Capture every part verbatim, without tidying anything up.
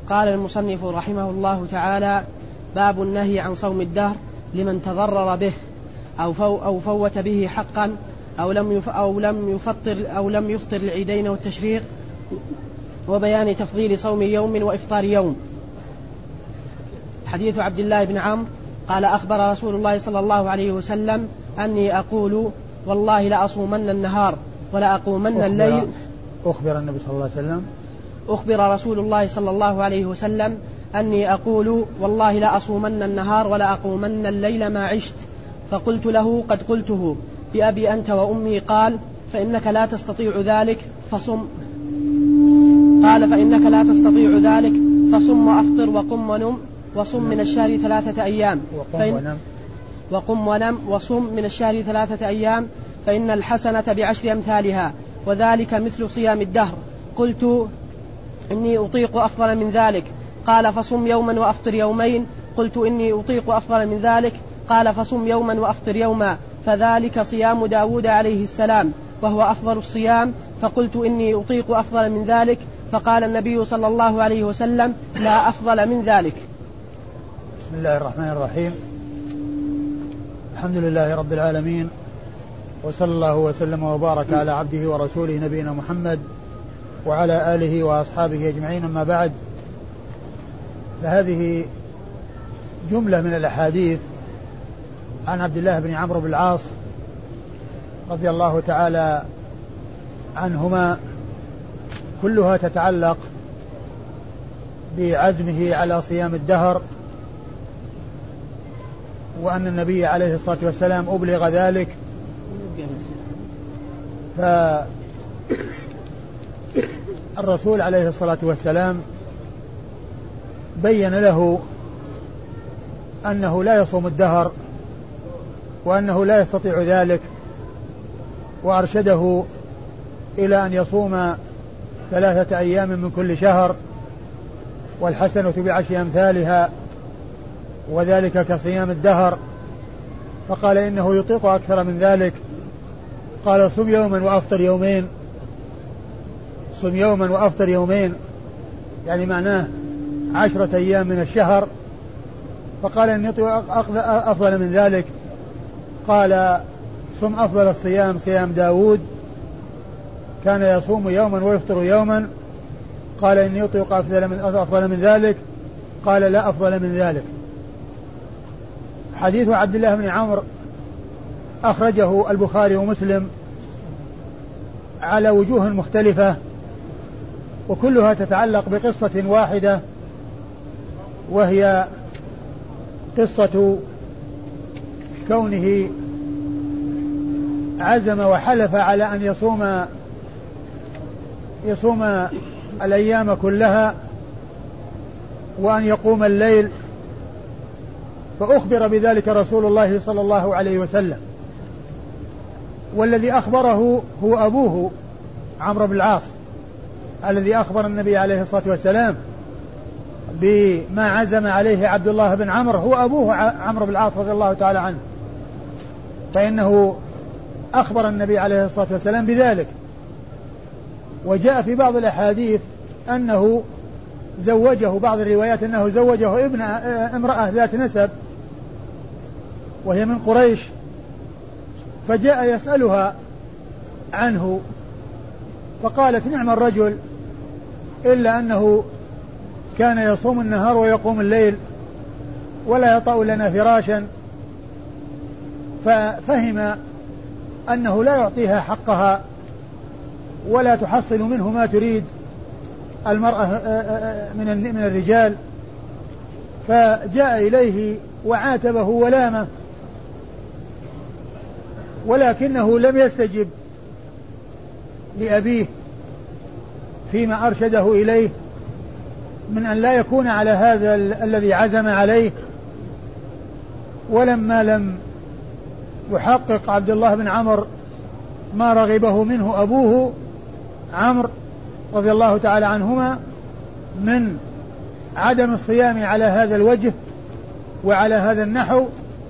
قال المصنف رحمه الله تعالى: باب النهي عن صوم الدهر لمن تضرر به أو, فو أو فوت به حقا أو لم يف أو لم يفطر أو لم يفطر العيدين والتشريق، وبيان تفضيل صوم يوم وإفطار يوم. حديث عبد الله بن عمرو قال: أخبر رسول الله صلى الله عليه وسلم أني أقول والله لأصومن النهار ولا أقومن الليل. أخبر النبي صلى الله عليه وسلم أخبر رسول الله صلى الله عليه وسلم أني أقول والله لأصومن النهار ولا أقومن الليل ما عشت. فقلت له: قد قلته بأبي أنت وأمي. قال: فإنك لا تستطيع ذلك فصم. قال: فإنك لا تستطيع ذلك فصم وأفطر وقم ونم وصم من الشهر ثلاثة أيام فإن وقم ونم وصم من الشهر ثلاثة أيام فإن الحسنة بعشر أمثالها وذلك مثل صيام الدهر. قلت: إني أطيق أفضل من ذلك. قال: فصم يوما وأفطر يومين. قلت: إني أطيق أفضل من ذلك. قال: فصم يوما وأفطر يوما، فذلك صيام داود عليه السلام وهو أفضل الصيام. فقلت: إني أطيق أفضل من ذلك. فقال النبي صلى الله عليه وسلم: لا أفضل من ذلك. بسم الله الرحمن الرحيم. الحمد لله رب العالمين، وصلى الله وسلم وبارك على عبده ورسوله نبينا محمد وعلى آله وأصحابه أجمعين. أما بعد، فهذه جملة من الأحاديث عن عبد الله بن عمرو بن العاص رضي الله تعالى عنهما، كلها تتعلق بعزمه على صيام الدهر، وأن النبي عليه الصلاة والسلام أبلغ ذلك. فالرسول عليه الصلاة والسلام بين له أنه لا يصوم الدهر وأنه لا يستطيع ذلك، وأرشده إلى أن يصوم ثلاثة أيام من كل شهر، والحسنة بعشر أمثالها وذلك كصيام الدهر. فقال: إنه يطيق أكثر من ذلك. قال: صم يوما وأفطر يومين. صم يوما وأفطر يومين يعني معناه عشرة أيام من الشهر. فقال: إني يطيق أفضل من ذلك. قال: صم أفضل الصيام صيام داود، كان يصوم يوما ويفطر يوما. قال: إني يطيق أفضل من, أفضل من ذلك. قال: لا أفضل من ذلك. حديث عبد الله بن عمرو أخرجه البخاري ومسلم على وجوه مختلفة، وكلها تتعلق بقصة واحدة، وهي قصة كونه عزم وحلف على أن يصوم يصوم الأيام كلها وأن يقوم الليل، فأخبر بذلك رسول الله صلى الله عليه وسلم، والذي أخبره هو أبوه عمرو بن العاص، الذي أخبر النبي عليه الصلاة والسلام بما عزم عليه عبد الله بن عمرو هو أبوه عمرو بن العاص رضي الله تعالى عنه، فإنه أخبر النبي عليه الصلاة والسلام بذلك. وجاء في بعض الأحاديث أنه زوجه، بعض الروايات أنه زوجه ابن امرأة ذات نسب وهي من قريش، فجاء يسألها عنه فقالت: نعم الرجل، إلا أنه كان يصوم النهار ويقوم الليل ولا يطأ لنا فراشا. ففهم أنه لا يعطيها حقها ولا تحصل منه ما تريد المرأة من الرجال، فجاء إليه وعاتبه ولامه، ولكنه لم يستجب لأبيه فيما أرشده إليه من أن لا يكون على هذا الذي عزم عليه. ولما لم يحقق عبد الله بن عمرو ما رغبه منه أبوه عمرو رضي الله تعالى عنهما من عدم الصيام على هذا الوجه وعلى هذا النحو،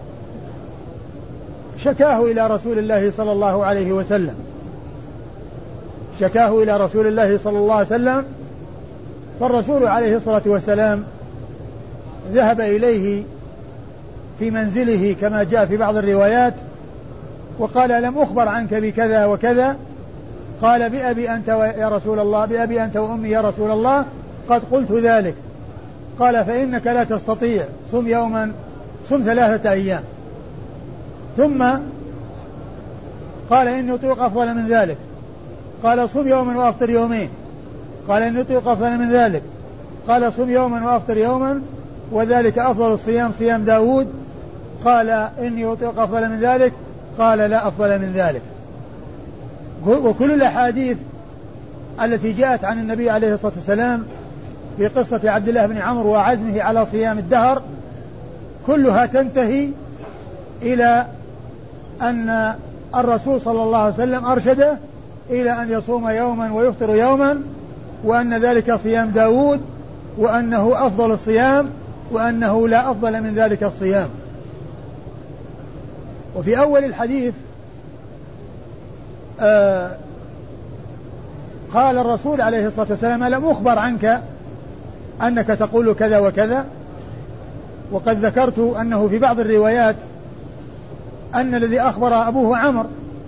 شكاه إلى رسول الله صلى الله عليه وسلم شكاه إلى رسول الله صلى الله عليه وسلم فالرسول عليه الصلاة والسلام ذهب إليه في منزله كما جاء في بعض الروايات وقال لم أخبر عنك بكذا وكذا؟ قال بأبي أنت يا رسول الله، بأبي أنت وأمي يا رسول الله قد قلت ذلك. قال فإنك لا تستطيع، صم يوما صم ثلاثة أيام. ثم قال إني أطيق أفضل من ذلك. قال صم يوما وأفطر يومين. قال إني أطيق أفضل من ذلك. قال صم يوما وأفطر يوما وذلك أفضل الصيام صيام داود. قال إني أطيق أفضل من ذلك. قال لا أفضل من ذلك. وكل الأحاديث التي جاءت عن النبي عليه الصلاة والسلام في قصة عبد الله بن عمرو وعزمه على صيام الدهر كلها تنتهي إلى أن الرسول صلى الله عليه وسلم أرشده إلى أن يصوم يوما ويفطر يوما، وأن ذلك صيام داود، وأنه أفضل الصيام، وأنه لا أفضل من ذلك الصيام. وفي أول الحديث آه قال الرسول عليه الصلاة والسلام ألم أخبر عنك أنك تقول كذا وكذا؟ وقد ذكرت أنه في بعض الروايات أن الذي أخبر أبوه عمرو،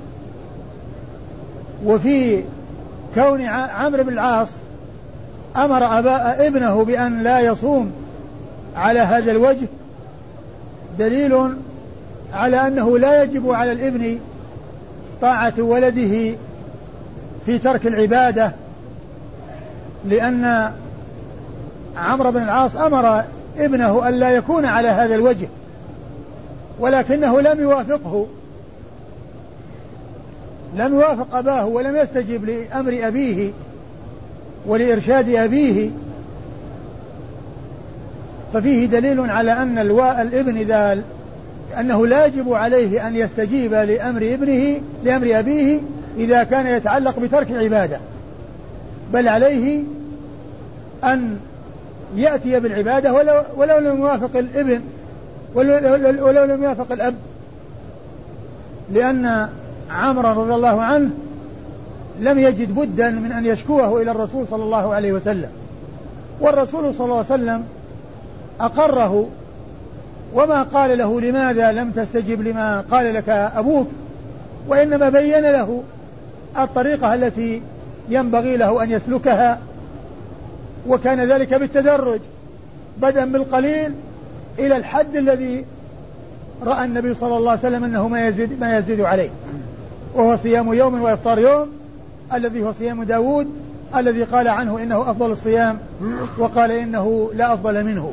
وفي كون عمرو بن العاص أمر أبا ابنه بأن لا يصوم على هذا الوجه دليل على أنه لا يجب على الابن طاعة ولده في ترك العبادة، لأن عمرو بن العاص أمر ابنه أن لا يكون على هذا الوجه، ولكنه لم يوافقه، لم يوافق أباه ولم يستجب لأمر أبيه ولإرشاد أبيه. ففيه دليل على أن الابن إذا أنه لا يجب عليه أن يستجيب لأمر ابنه لأمر أبيه إذا كان يتعلق بترك العبادة، بل عليه أن يأتي بالعبادة ولو, ولو لم يوافق الابن ولو, ولو لم يوافق الأب، لأن عمرو رضي الله عنه لم يجد بدا من أن يشكوه إلى الرسول صلى الله عليه وسلم، والرسول صلى الله عليه وسلم أقره وما قال له لماذا لم تستجب لما قال لك أبوك، وإنما بين له الطريقة التي ينبغي له أن يسلكها، وكان ذلك بالتدرج بدءا بالقليل إلى الحد الذي رأى النبي صلى الله عليه وسلم أنه ما يزيد, ما يزيد عليه، وهو صيام يوم وإفطار يوم الذي هو صيام داود الذي قال عنه إنه أفضل الصيام وقال إنه لا أفضل منه.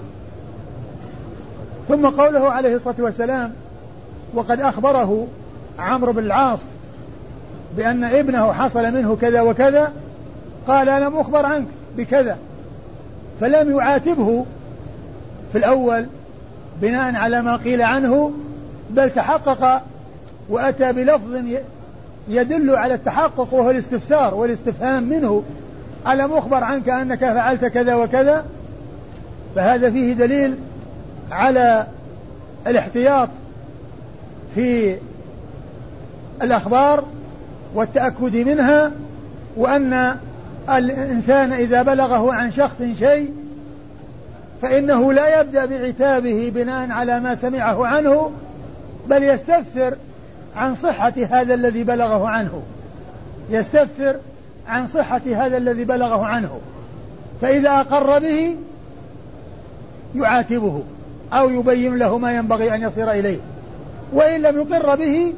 ثم قوله عليه الصلاة والسلام وقد أخبره عمرو بن العاص بأن ابنه حصل منه كذا وكذا، قال لم أخبر عنك بكذا، فلم يعاتبه في الأول بناء على ما قيل عنه، بل تحقق وأتى بلفظ يدل على التحقق وهو الاستفسار والاستفهام منه، ألم أخبر عنك أنك فعلت كذا وكذا؟ فهذا فيه دليل على الاحتياط في الأخبار والتأكد منها، وأن الإنسان إذا بلغه عن شخص شيء فإنه لا يبدأ بعتابه بناء على ما سمعه عنه، بل يستفسر عن صحة هذا الذي بلغه عنه، يستفسر عن صحة هذا الذي بلغه عنه، فإذا أقر به يعاتبه أو يبين له ما ينبغي أن يصير إليه، وإن لم يقر به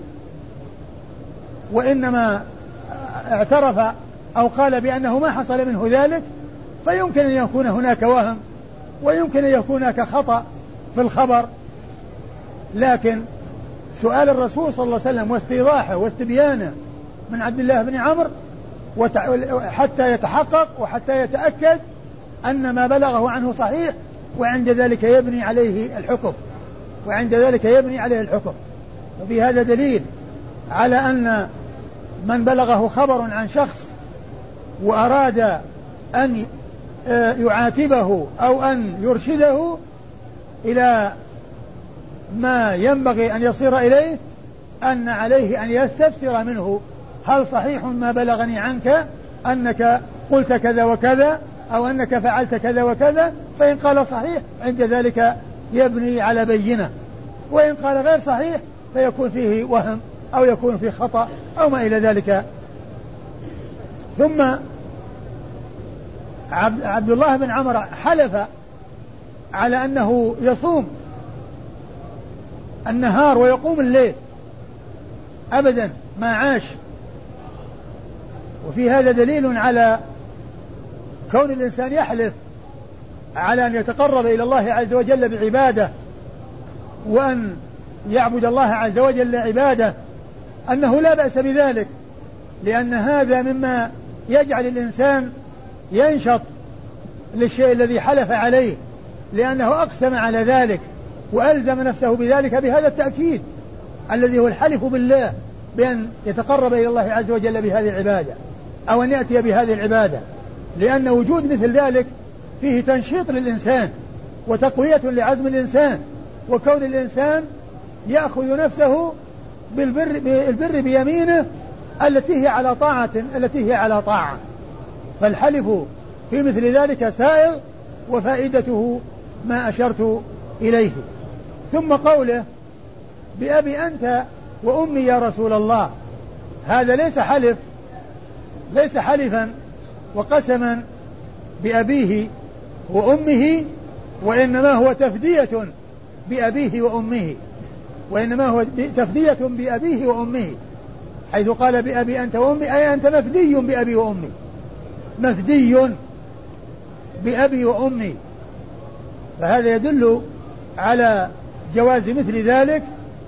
وإنما اعترف أو قال بأنه ما حصل منه ذلك، فيمكن أن يكون هناك وهم ويمكن أن يكون هناك خطأ في الخبر، لكن سؤال الرسول صلى الله عليه وسلم واستيضاحه واستبيانه من عبد الله بن عمرو حتى يتحقق وحتى يتأكد أن ما بلغه عنه صحيح، وعند ذلك يبني عليه الحكم وعند ذلك يبني عليه الحكم. وفي هذا دليل على أن من بلغه خبر عن شخص وأراد أن يعاتبه أو أن يرشده إلى ما ينبغي أن يصير إليه، أن عليه أن يستفسر منه هل صحيح ما بلغني عنك أنك قلت كذا وكذا، أو أنك فعلت كذا وكذا، فإن قال صحيح عند ذلك يبني على بينة، وإن قال غير صحيح فيكون فيه وهم أو يكون فيه خطأ أو ما إلى ذلك. ثم عبد الله بن عمر حلف على أنه يصوم النهار ويقوم الليل أبدا ما عاش. وفي هذا دليل على كون الإنسان يحلف على أن يتقرب إلى الله عز وجل بعبادة وأن يعبد الله عز وجل عبادة، أنه لا بأس بذلك، لأن هذا مما يجعل الإنسان ينشط للشيء الذي حلف عليه، لأنه أقسم على ذلك وألزم نفسه بذلك بهذا التأكيد الذي هو الحلف بالله بأن يتقرب إلى الله عز وجل بهذه العبادة أو أن يأتي بهذه العبادة، لأن وجود مثل ذلك فيه تنشيط للإنسان وتقوية لعزم الإنسان، وكون الإنسان يأخذ نفسه بالبر, بالبر بيمينه التي هي على طاعة التي هي على طاعة. فالحلف في مثل ذلك سائغ وفائدته ما أشرت إليه. ثم قوله بأبي أنت وأمي يا رسول الله، هذا ليس حلف ليس حلفا وقسما بأبيه وأمه، وإنما هو تفدية بأبيه وأمه وإنما هو تفدية بأبيه وأمه، حيث قال بأبي أنت وأمي أي أنت مفدي بأبي وأمي، مفدي بأبي وأمي. فهذا يدل على جواز مثل ذلك،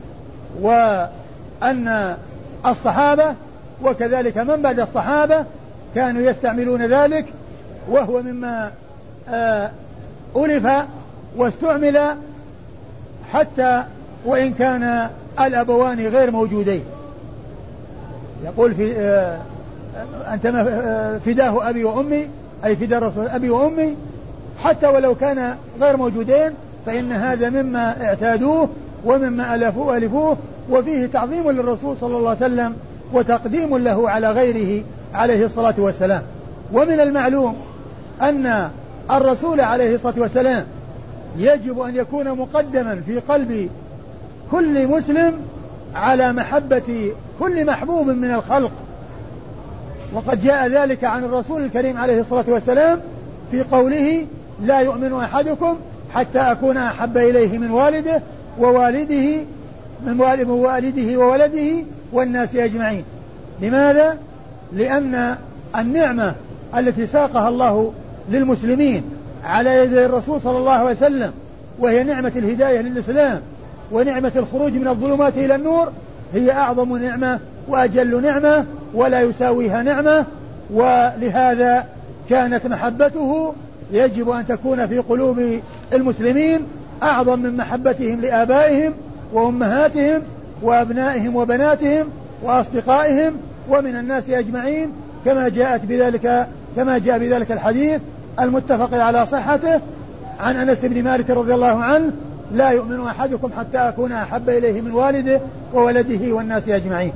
وأن الصحابة وكذلك من بعد الصحابة كانوا يستعملون ذلك، وهو مما ألف واستعمل حتى وإن كان الأبوان غير موجودين. يقول في أنت فداه أبي وأمي أي فداء رسول أبي وأمي، حتى ولو كان غير موجودين فإن هذا مما اعتادوه ومما ألفوه ألفوه، وفيه تعظيم للرسول صلى الله عليه وسلم وتقديم له على غيره عليه الصلاة والسلام. ومن المعلوم أن الرسول عليه الصلاة والسلام يجب أن يكون مقدما في قلب كل مسلم على محبة كل محبوب من الخلق، وقد جاء ذلك عن الرسول الكريم عليه الصلاة والسلام في قوله لا يؤمن أحدكم حتى أكون أحب إليه من والده ووالده من والده وولده والناس أجمعين. لماذا؟ لأن النعمة التي ساقها الله للمسلمين على يد الرسول صلى الله عليه وسلم، وهي نعمة الهداية للإسلام ونعمة الخروج من الظلمات إلى النور، هي أعظم نعمة وأجل نعمة ولا يساويها نعمة. ولهذا كانت محبته يجب أن تكون في قلوب المسلمين أعظم من محبتهم لآبائهم وأمهاتهم وأبنائهم وبناتهم وأصدقائهم ومن الناس أجمعين، كما جاءت بذلك كما جاء بذلك الحديث المتفق على صحته عن أنس بن مالك رضي الله عنه لا يؤمن أحدكم حتى أكون أحب إليه من والده وولده والناس أجمعين.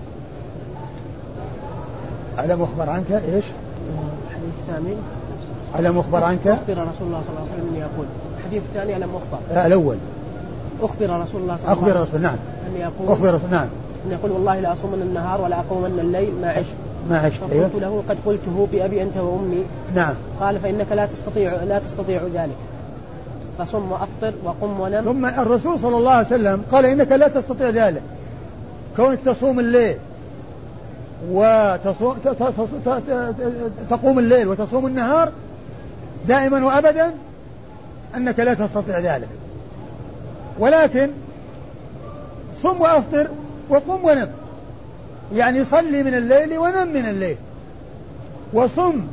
ألم أخبر عنك إيش؟ الحديث الثاني ألم أخبر عنك أخبر رسول الله صلى الله عليه وسلم أن يقول. الحديث الثاني ألم أخبر آه الأول أخبر رسول الله صلى الله عليه وسلم أخبر رسول نعم أن يقول أخبر رسول نعم أن يقول والله لا أصومن النهار ولا أقومن الليل ما عشت ما عشت فقلت أيوه. له قد قلته بأبي أنت وأمي. نعم. قال فإنك لا تستطيع لا تستطيع ذلك فصم وأفطر وقم ونم. ثم الرسول صلى الله عليه وسلم قال إنك لا تستطيع ذلك، كونك تصوم الليل وتصوم تقوم الليل وتصوم النهار دائما وأبدا، أنك لا تستطيع ذلك، ولكن صم وأفطر وقم ونم، يعني صلي من الليل ونم من الليل، وصم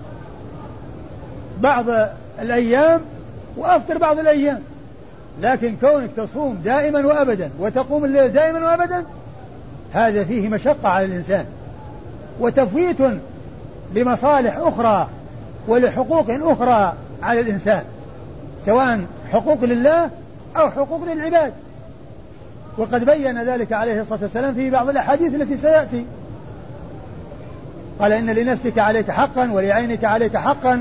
بعض الأيام وأفطر بعض الأيام. لكن كونك تصوم دائما وأبدا وتقوم الليل دائما وأبدا هذا فيه مشقة على الإنسان وتفويت لمصالح أخرى ولحقوق أخرى على الإنسان، سواء حقوق لله أو حقوق للعباد. وقد بين ذلك عليه الصلاة والسلام في بعض الأحاديث التي سيأتي، قال إن لنفسك عليك حقا ولعينك عليك حقا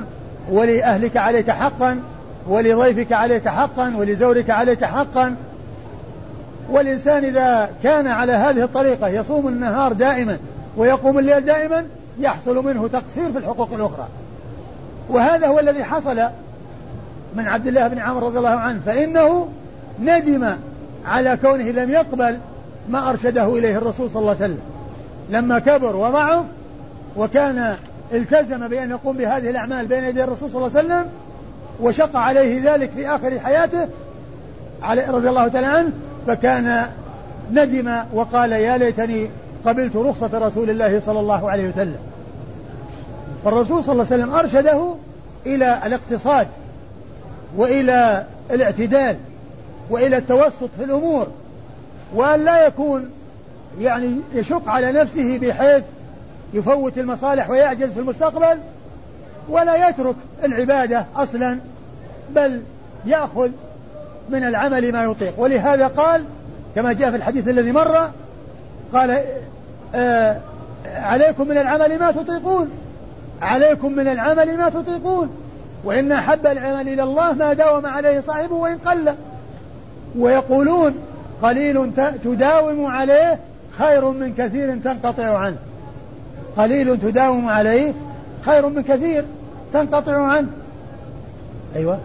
ولأهلك عليك حقا، ولضيفك عليك حقا، ولزورك عليك حقا. والإنسان إذا كان على هذه الطريقة يصوم النهار دائما ويقوم الليل دائما يحصل منه تقصير في الحقوق الأخرى. وهذا هو الذي حصل من عبد الله بن عمرو رضي الله عنه، فإنه ندم على كونه لم يقبل ما أرشده إليه الرسول صلى الله عليه وسلم لما كبر وضعف، وكان التزم بأن يقوم بهذه الأعمال بين يدي الرسول صلى الله عليه وسلم، وشق عليه ذلك في آخر حياته رضي الله تعالى عنه، فكان ندم وقال يا ليتني قبلت رخصة رسول الله صلى الله عليه وسلم. فالرسول صلى الله عليه وسلم أرشده إلى الاقتصاد وإلى الاعتدال وإلى التوسط في الأمور، وأن لا يكون يعني يشق على نفسه بحيث يفوت المصالح ويعجز في المستقبل، ولا يترك العبادة أصلا، بل يأخذ من العمل ما يطيق. ولهذا قال كما جاء في الحديث الذي مر، قال آه عليكم من العمل ما تطيقون، عليكم من العمل ما تطيقون، وإن أحب العمل إلى الله ما داوم عليه صاحبه وإن قل. ويقولون قليل تداوم عليه خير من كثير تنقطع عنه، قليل تداوم عليه خير من كثير تنقطع عنه. أيوة.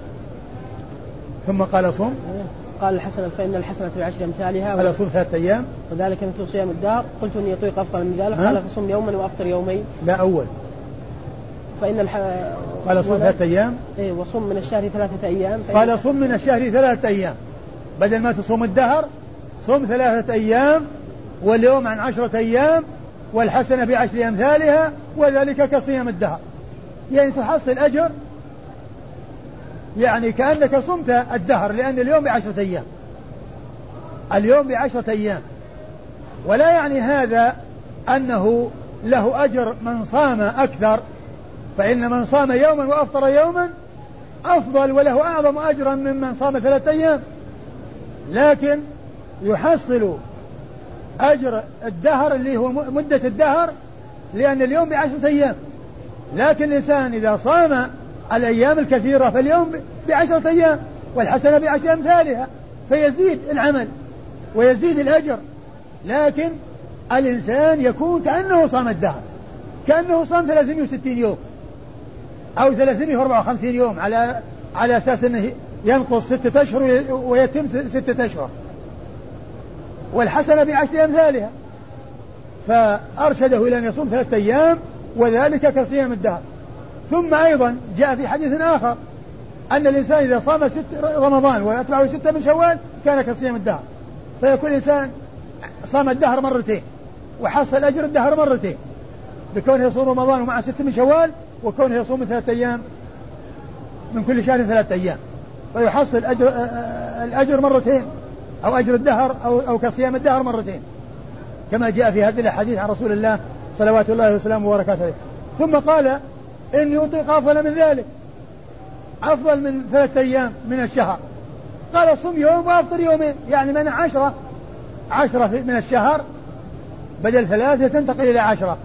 ثم قال صوم، قال الحسنة فإن الحسنة بعشر أمثالها، قال صوم ثلاثة أيام وذلك مثل صيام الدهر. قلت إني أطيق أفضل من ذلك، قال فصم يوما وأفطر يومين. لا أول، فإن الح... قال صوم ثلاثة أيام، إيه وصم من الشهر ثلاثة أيام. قال صم من الشهر ثلاثة أيام، بدل ما تصوم الدهر صم ثلاثة أيام، واليوم عن عشرة أيام، والحسنة بعشر أمثالها، وذلك كصيام الدهر. يعني تحصل أجر، يعني كأنك صمت الدهر، لأن اليوم بعشرة أيام، اليوم بعشرة أيام. ولا يعني هذا أنه له أجر من صام أكثر، فإن من صام يوما وأفطر يوما أفضل وله أعظم أجرا ممن صام ثلاثة أيام، لكن يحصل أجر الدهر اللي هو مدة الدهر، لأن اليوم بعشرة أيام. لكن الإنسان إذا صام الأيام الكثيرة فاليوم بعشرة أيام، والحسنة بعشر أمثالها، فيزيد العمل ويزيد الأجر. لكن الإنسان يكون كأنه صام الدهر، كأنه صام ثلاثمائة وستين يوم أو ثلاثمائة وأربعة وخمسين يوم، على على أساس أنه ينقص ستة أشهر ويتم ستة أشهر، والحسنة بعشر أمثالها. فأرشده إلى أن يصوم ثلاثة أيام، وذلك كصيام الدهر. ثم أيضا جاء في حديث آخر أن الإنسان إذا صام ست رمضان ويتبعه ستة من شوال كان كصيام الدهر، فيكون الإنسان صام الدهر مرتين وحصل أجر الدهر مرتين، بكونه يصوم رمضان ومع ستة من شوال، وكونه يصوم ثلاثة أيام من كل شهر ثلاثة أيام، فيحصل أجر الأجر مرتين، أو أجر الدهر أو, أو كصيام الدهر مرتين، كما جاء في هذه الحديث عن رسول الله صلوات الله وسلامه وبركاته عليه. ثم قال إني أطيق أفضل من ذلك، أفضل من ثلاثة أيام من الشهر. قال صم يوم وأفطر يومين، يعني من عشرة عشرة من الشهر بدل ثلاثة تنتقل إلى عشرة،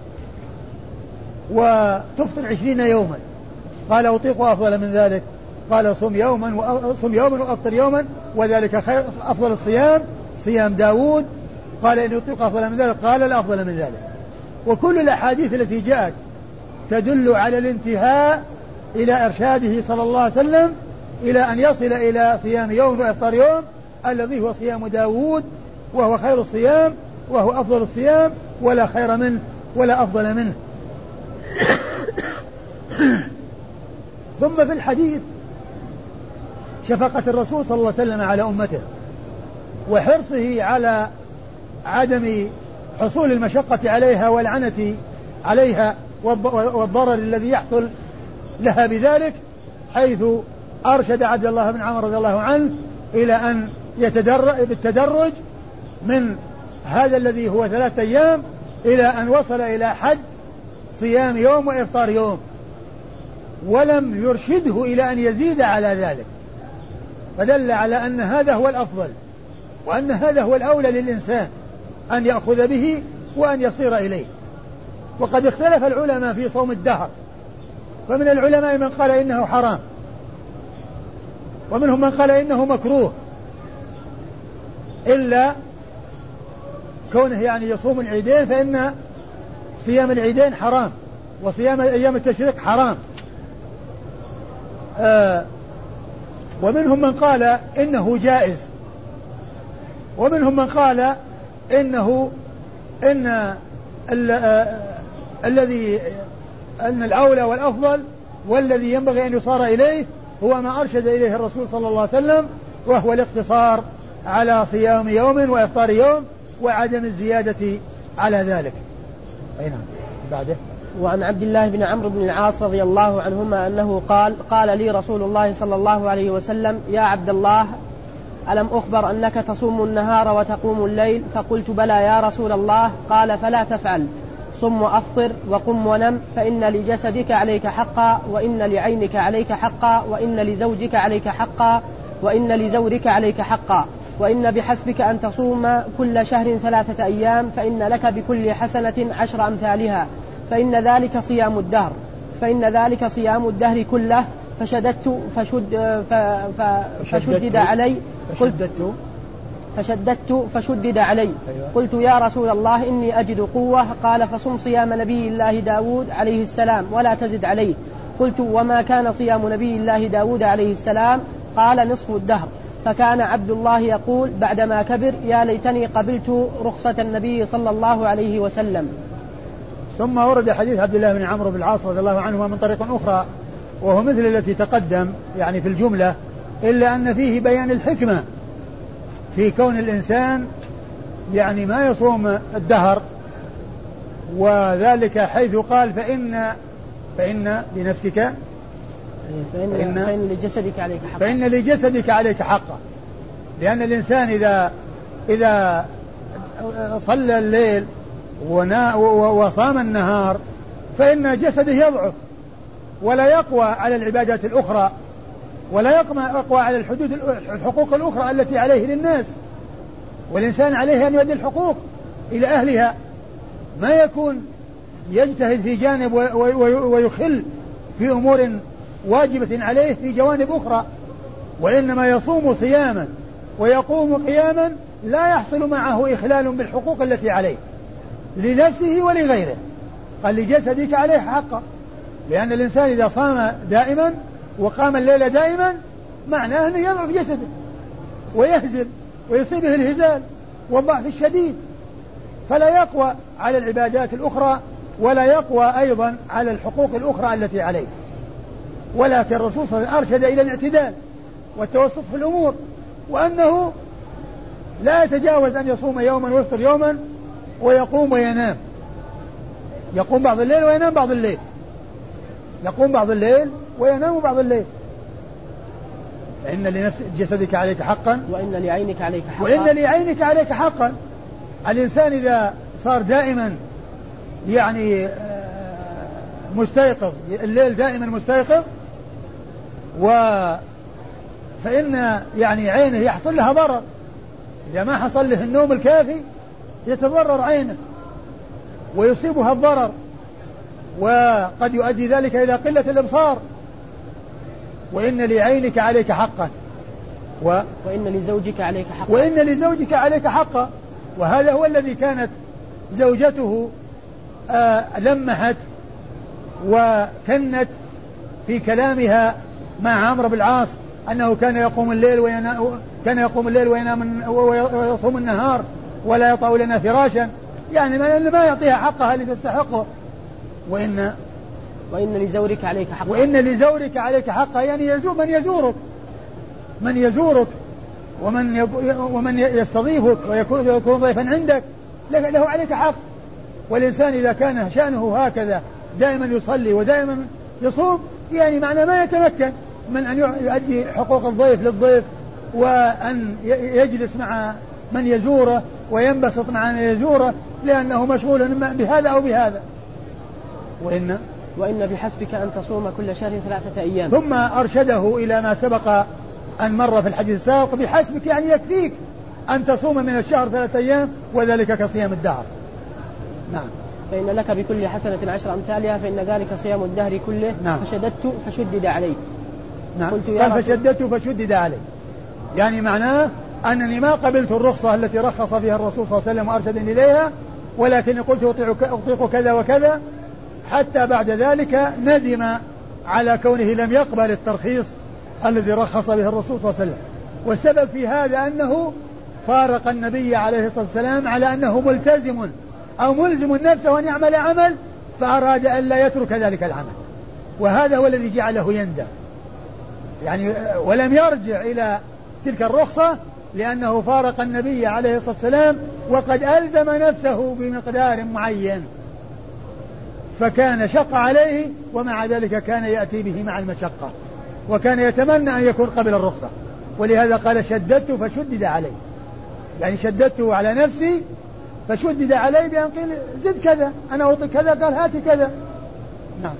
وتفطر عشرين يوما. قال أطيق أفضل من ذلك، قال صم يوما وصم يوما وأفطر يوما، وذلك خير أفضل الصيام صيام داود. قال إن أطيق أفضل من ذلك، قال لا أفضل من ذلك. وكل الأحاديث التي جاءت تدل على الانتهاء إلى إرشاده صلى الله عليه وسلم إلى أن يصل إلى صيام يوم وإفطار يوم، الذي هو صيام داود، وهو خير الصيام وهو أفضل الصيام، ولا خير منه ولا أفضل منه. ثم في الحديث شفقة الرسول صلى الله عليه وسلم على أمته، وحرصه على عدم حصول المشقة عليها والعنة عليها والضرر الذي يحصل لها بذلك، حيث أرشد عبد الله بن عمرو رضي الله عنه إلى أن يتدرج بالتدرج من هذا الذي هو ثلاثة أيام إلى أن وصل إلى حد صيام يوم وإفطار يوم، ولم يرشده إلى أن يزيد على ذلك، فدل على أن هذا هو الأفضل، وأن هذا هو الأولى للإنسان أن يأخذ به وأن يصير إليه. وقد اختلف العلماء في صوم الدهر، فمن العلماء من قال إنه حرام، ومنهم من قال إنه مكروه، إلا كونه يعني يصوم العيدين، فإن صيام العيدين حرام، وصيام أيام التشريق حرام. آه ومنهم من قال إنه جائز، ومنهم من قال إنه إن الذي أن الأولى والأفضل والذي ينبغي أن يصار إليه هو ما أرشد إليه الرسول صلى الله عليه وسلم، وهو الاقتصار على صيام يوم وإفطار يوم وعدم الزيادة على ذلك. أي نعم. بعده. وعن عبد الله بن عمرو بن العاص رضي الله عنهما أنه قال قال لي رسول الله صلى الله عليه وسلم يا عبد الله ألم أخبر أنك تصوم النهار وتقوم الليل؟ فقلت بلى يا رسول الله. قال فلا تفعل، صم وأفطر وقم ونم، فإن لجسدك عليك حقا، وإن لعينك عليك حقا، وإن لزوجك عليك حقا، وإن لزورك عليك حقا، وإن بحسبك أن تصوم كل شهر ثلاثة أيام، فإن لك بكل حسنة عشر أمثالها، فإن ذلك صيام الدهر فإن ذلك صيام الدهر كله. فشددت فشد ف فشدد علي فشددت فشددت فشدد علي قلت يا رسول الله إني أجد قوة. قال فصم صيام نبي الله داود عليه السلام ولا تزد عليه. قلت وما كان صيام نبي الله داود عليه السلام؟ قال نصف الدهر. فكان عبد الله يقول بعدما كبر يا ليتني قبلت رخصة النبي صلى الله عليه وسلم. ثم ورد حديث عبد الله بن عمرو بن العاص رضي الله عنهما من طريق أخرى، وهو مثل التي تقدم يعني في الجملة، إلا أن فيه بيان الحكمة في كون الإنسان يعني ما يصوم الدهر، وذلك حيث قال فإن فإن لنفسك فإن, فإن, فإن لجسدك عليك حقا فإن لجسدك عليك حقا، لأن الإنسان إذا إذا صلى الليل وصام النهار فإن جسده يضعف ولا يقوى على العبادات الأخرى، ولا يقوى على الحدود الحقوق الأخرى التي عليه للناس. والإنسان عليه أن يؤدي الحقوق إلى أهلها، ما يكون يجتهد في جانب ويخل في أمور واجبة عليه في جوانب أخرى، وإنما يصوم صياما ويقوم قياما لا يحصل معه إخلال بالحقوق التي عليه لنفسه ولغيره. قال لجسدك عليه حقا، لأن الإنسان إذا صام دائما وقام الليل دائما معناه أنه يضعف جسده ويهزل ويصيبه الهزال والضعف الشديد، فلا يقوى على العبادات الأخرى ولا يقوى أيضا على الحقوق الأخرى التي عليه. ولكن الرسول صلى الله عليه وسلم أرشد إلى الاعتدال والتوسط في الأمور، وأنه لا يتجاوز أن يصوم يوما ويفطر يوما ويقوم وينام، يقوم بعض الليل وينام بعض الليل، يقوم بعض الليل وينام بعض الليل. إن لنفس جسدك عليك حقا وإن لعينك عليك حقا وإن لعينك عليك حقا. الإنسان إذا صار دائما يعني مستيقظ الليل دائما مستيقظ، و فإن يعني عينه يحصل لها ضرر، إذا ما حصل له النوم الكافي يتضرر عينه ويصيبها الضرر، وقد يؤدي ذلك إلى قلة الإبصار. وإن لعينك عليك حقا و... وإن لزوجك عليك حقا وإن لزوجك عليك حقا. وهذا هو الذي كانت زوجته آه لمحت وكنت في كلامها مع عمرو بن العاص أنه كان يقوم الليل وينام كان يقوم الليل وينام ويصوم النهار ولا يطأ لنا فراشا، يعني ما يعطيها حقها اللي تستحقه. وإن وإن لزورك عليك حقا وإن لزورك عليك حقا، يعني يزور من يزورك من يزورك ومن ومن يستضيفك ويكون ضيفا عندك له عليك حق. والإنسان إذا كان شأنه هكذا دائما يصلي ودائما يصوم، يعني معنى ما يتمكن من أن يؤدي حقوق الضيف للضيف، وأن يجلس مع من يزوره وينبسط مع من يزوره، لأنه مشغول بهذا أو بهذا. وإن وإن بحسبك أن تصوم كل شهر ثلاثة أيام. ثم أرشده إلى ما سبق أن مر في الحديث السابق، بحسبك يعني يكفيك أن تصوم من الشهر ثلاثة أيام وذلك كصيام الدهر. نعم. فإن لك بكل حسنة عشر أمثالها فإن ذلك صيام الدهر كله. نعم. فشددت فشدد علي. نعم. قلت يا قال فشددت فشدد علي، يعني معناه أنني ما قبلت الرخصة التي رخص فيها الرسول صلى الله عليه وسلم وأرشدني إليها، ولكن قلت أطيق كذا وكذا، حتى بعد ذلك ندم على كونه لم يقبل الترخيص الذي رخص به الرسول صلى الله عليه وسلم. والسبب في هذا أنه فارق النبي عليه الصلاة والسلام على أنه ملتزم أو ملزم نفسه أن يعمل عمل، فأراد أن لا يترك ذلك العمل، وهذا هو الذي جعله يندم يعني، ولم يرجع إلى تلك الرخصة لأنه فارق النبي عليه الصلاة والسلام وقد ألزم نفسه بمقدار معين، فكان شق عليه، ومع ذلك كان يأتي به مع المشقة، وكان يتمنى أن يكون قبل الرخصة، ولهذا قال شددت فشدد علي، يعني شددته على نفسي فشدد علي بأن قيل زد كذا، أنا أعطي كذا، قال هات كذا. نعم.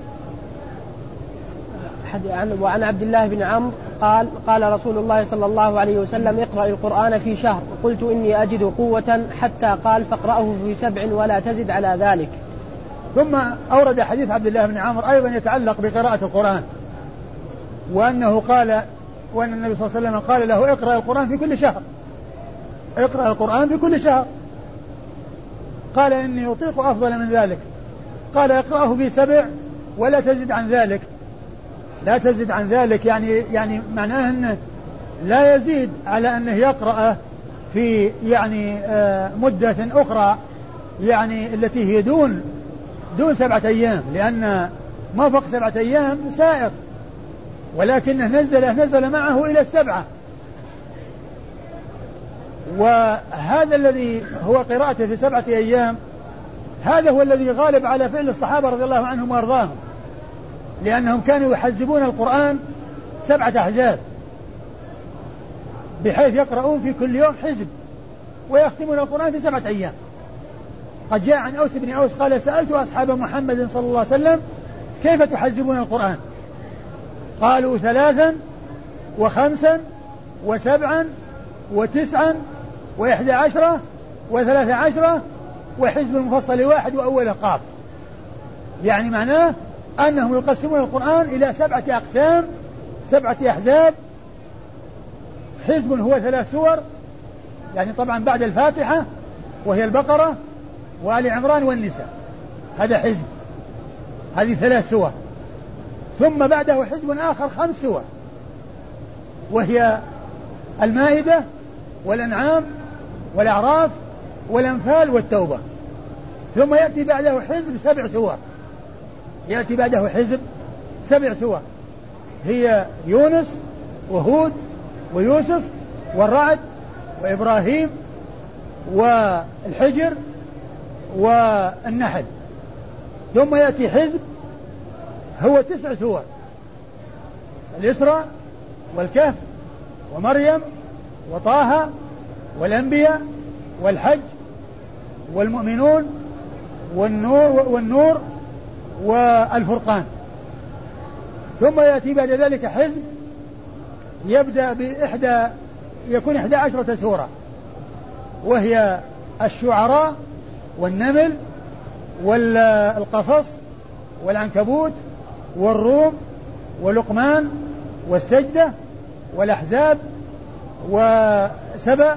وعن عبد الله بن عمرو قال قال رسول الله صلى الله عليه وسلم اقرأ القرآن في شهر، قلت إني أجد قوة، حتى قال فاقرأه في سبع ولا تزد على ذلك. ثم أورد حديث عبد الله بن عمرو أيضا يتعلق بقراءة القرآن، وأنه قال وأن النبي صلى الله عليه وسلم قال له اقرأ القرآن في كل شهر، اقرأ القرآن في كل شهر. قال إني أطيق أفضل من ذلك، قال اقرأه في سبع ولا تزد عن ذلك، لا تزد عن ذلك يعني يعني معناه أنه لا يزيد على أنه يقرأ في يعني مدة أخرى يعني التي هي دون دون سبعة أيام، لأن ما فوق سبعة أيام سائق، ولكنه نزل نزل معه إلى السبعة. وهذا الذي هو قراءته في سبعة أيام هذا هو الذي غالب على فعل الصحابة رضي الله عنهم وأرضاهم، لأنهم كانوا يحزبون القرآن سبعة أحزاب، بحيث يقرؤون في كل يوم حزب ويختمون القرآن في سبعة أيام. قد جاء عن أوس بن أوس قال سألت أصحاب محمد صلى الله عليه وسلم كيف تحزبون القرآن؟ قالوا ثلاثا وخمسا وسبعا وتسعا وإحدى عشرة وثلاثة عشرة وحزب المفصل واحد وأول قاف، يعني معناه أنهم يقسمون القرآن إلى سبعة أقسام، سبعة أحزاب. حزب هو ثلاث سور، يعني طبعا بعد الفاتحة وهي البقرة وآل عمران والنساء، هذا حزب، هذه ثلاث سور. ثم بعده حزب آخر خمس سور، وهي المائدة والأنعام والأعراف والأنفال والتوبة. ثم يأتي بعده حزب سبع سور، يأتي بعده حزب سبع سور، هي يونس وهود ويوسف والرعد وإبراهيم والحجر والنحل. ثم يأتي حزب هو تسع سور، الإسراء والكهف ومريم وطه والأنبياء والحج والمؤمنون والنور, والنور والفرقان. ثم يأتي بعد ذلك حزب يبدأ بإحدى يكون إحدى عشرة سورة، وهي الشعراء والنمل والقصص والعنكبوت والروم ولقمان والسجدة والأحزاب وسبأ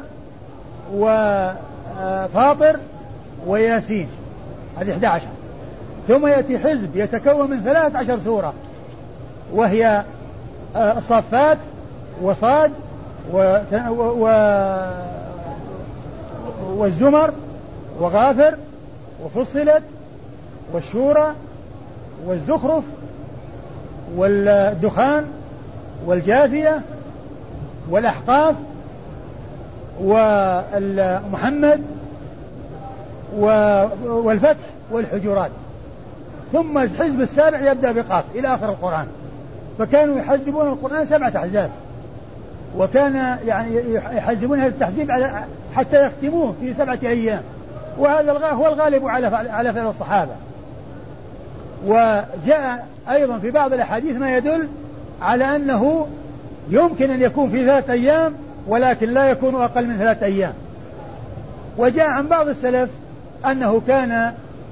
وفاطر وياسين، هذه إحدى عشر. ثم يأتي حزب يتكون من ثلاث عشر سورة، وهي الصافات وصاد والزمر وغافر وفصلت والشورى والزخرف والدخان والجاثية والأحقاف ومحمد والفتح والحجرات. ثم الحزب السابع يبدأ بقاف إلى آخر القرآن. فكانوا يحزبون القرآن سبعة أحزاب، وكان يعني يحزبونها التحزيب على حتى يختموه في سبعة أيام، وهذا هو الغالب على على فعل الصحابة. وجاء أيضا في بعض الأحاديث ما يدل على أنه يمكن أن يكون في ثلاثة أيام، ولكن لا يكون أقل من ثلاثة أيام. وجاء عن بعض السلف أنه كان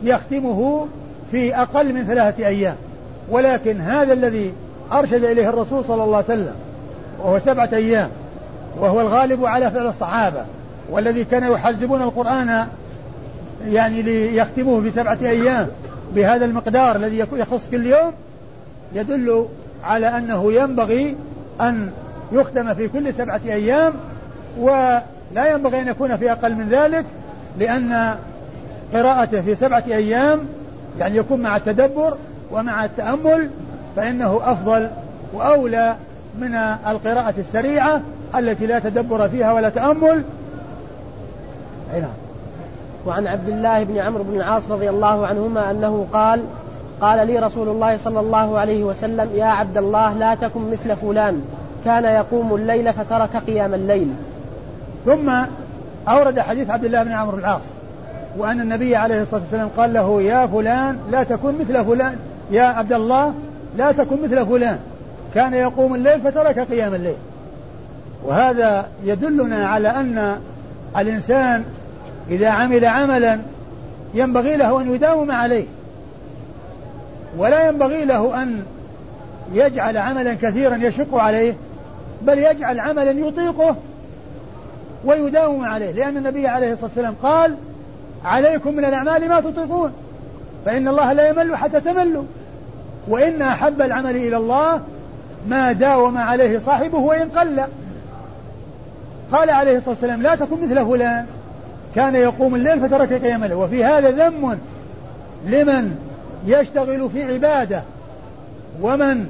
يختمه في أقل من ثلاثة أيام، ولكن هذا الذي أرشد إليه الرسول صلى الله عليه وسلم وهو سبعة أيام، وهو الغالب على فعل الصحابة، والذي كانوا يحزبون القرآن يعني ليختموه في سبعة أيام بهذا المقدار الذي يخص كل يوم، يدل على أنه ينبغي أن يختم في كل سبعة أيام، ولا ينبغي أن يكون في أقل من ذلك، لأن قراءته في سبعة أيام يعني يكون مع التدبر ومع التأمل، فإنه أفضل وأولى من القراءة السريعة التي لا تدبر فيها ولا تأمل. أي نعم. وعن عبد الله بن عمرو بن العاص رضي الله عنهما أنه قال قال لي رسول الله صلى الله عليه وسلم يا عبد الله لا تكن مثل فلان كان يقوم الليل فترك قيام الليل. ثم أورد حديث عبد الله بن عمرو بن العاص وأن النبي عليه الصلاة والسلام قال له يا فلان لا تكن مثل فلان، يا عبد الله لا تكن مثل فلان كان يقوم الليل فترك قيام الليل. وهذا يدلنا على أن الإنسان إذا عمل عملا ينبغي له أن يداوم عليه، ولا ينبغي له أن يجعل عملا كثيرا يشق عليه، بل يجعل عملا يطيقه ويداوم عليه، لأن النبي عليه الصلاة والسلام قال عليكم من الأعمال ما تطيقون فإن الله لا يمل حتى تملوا، وإن أحب العمل إلى الله ما داوم عليه صاحبه وإن قل. قال عليه الصلاة والسلام لا تكن مثل فلان كان يقوم الليل فترك قيام الليل. وفي هذا ذم لمن يشتغل في عبادة ومن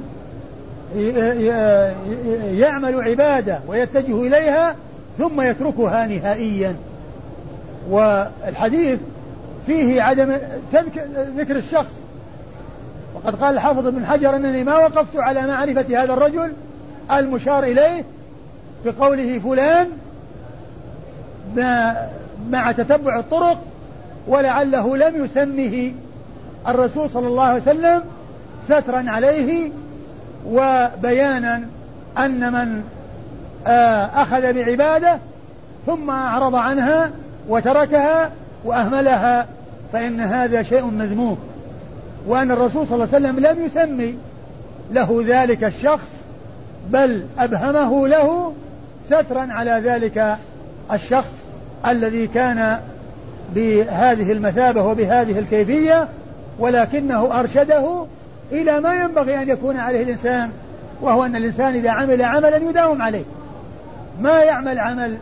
يعمل عبادة ويتجه إليها ثم يتركها نهائيا. والحديث فيه عدم ذكر الشخص، وقد قال الحافظ ابن حجر أنني ما وقفت على معرفة هذا الرجل المشار إليه بقوله فلان مع تتبع الطرق، ولعله لم يسمه الرسول صلى الله عليه وسلم سترا عليه وبيانا أن من أخذ بعبادة ثم أعرض عنها وتركها وأهملها فإن هذا شيء مذموم، وأن الرسول صلى الله عليه وسلم لم يسمي له ذلك الشخص بل أبهمه له سترا على ذلك الشخص الذي كان بهذه المثابة وبهذه الكيفية، ولكنه أرشده إلى ما ينبغي أن يكون عليه الإنسان، وهو أن الإنسان إذا عمل عملا يداوم عليه، ما يعمل عمل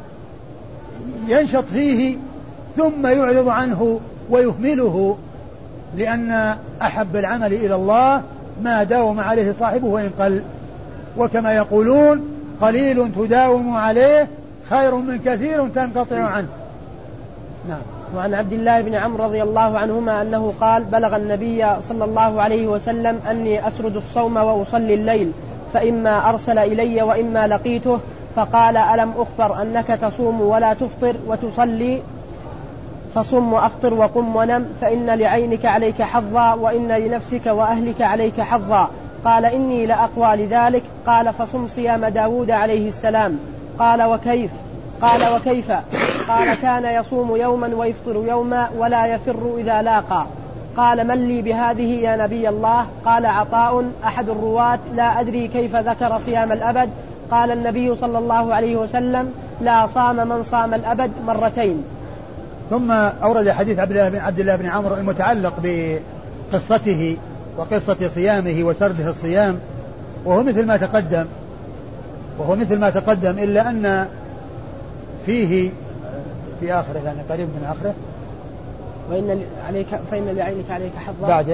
ينشط فيه ثم يعرض عنه ويهمله، لأن أحب العمل إلى الله ما داوم عليه صاحبه وإن قل، وكما يقولون قليل تداوم عليه خير من كثير تنقطع عنه. نعم. وعن عبد الله بن عمرو رضي الله عنهما أنه قال بلغ النبي صلى الله عليه وسلم أني أسرد الصوم وأصلي الليل فإما أرسل إلي وإما لقيته فقال ألم أخبر أنك تصوم ولا تفطر وتصلي فصم وأفطر وقم ونم فإن لعينك عليك حظا وإن لنفسك وأهلك عليك حظا. قال إني لأقوى لذلك. قال فصم صيام داود عليه السلام. قال وكيف؟ قال وكيف؟ قال كان يصوم يوما ويفطر يوما ولا يفر إذا لاقى. قال من لي بهذه يا نبي الله؟ قال عطاء أحد الرواة لا أدري كيف ذكر صيام الأبد. قال النبي صلى الله عليه وسلم لا صام من صام الأبد مرتين. ثم أورد حديث عبد الله بن عبد الله بن عمرو المتعلق بقصته وقصة صيامه وسرده الصيام، وهو مثل ما تقدم وهو مثل ما تقدم إلا أن فيه في آخره لأنه قريب من آخره وإن عليك فإن لعينك عليك حظا بعده.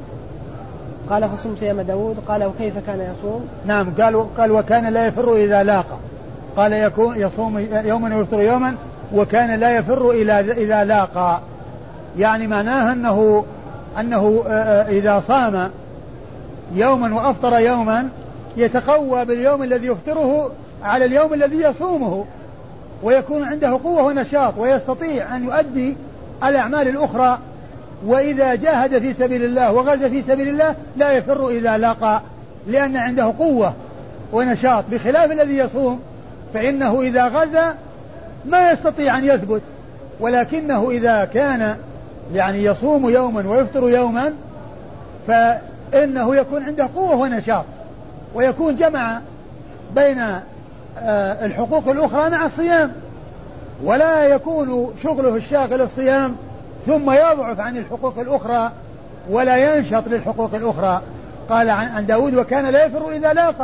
قال فصم صيام داود. قال وكيف كان يصوم؟ نعم قال قال وكان لا يفر إذا لاقى. قال يكون يصوم يوما ويفطر يوما وكان لا يفر إلى إذا لاقى، يعني معناه أنه أنه إذا صام يوما وأفطر يوما يتقوى باليوم الذي يفطره على اليوم الذي يصومه، ويكون عنده قوة ونشاط ويستطيع أن يؤدي الأعمال الأخرى. وإذا جاهد في سبيل الله وغزا في سبيل الله لا يفر إذا لاقى، لأن عنده قوة ونشاط، بخلاف الذي يصوم فإنه إذا غزا ما يستطيع أن يثبت، ولكنه إذا كان يعني يصوم يوما ويفطر يوما فإنه يكون عنده قوة ونشاط، ويكون جمع بين الحقوق الأخرى مع الصيام، ولا يكون شغله الشاغل الصيام ثم يضعف عن الحقوق الأخرى ولا ينشط للحقوق الأخرى. قال عن داود وكان لا يفر إذا لاقى.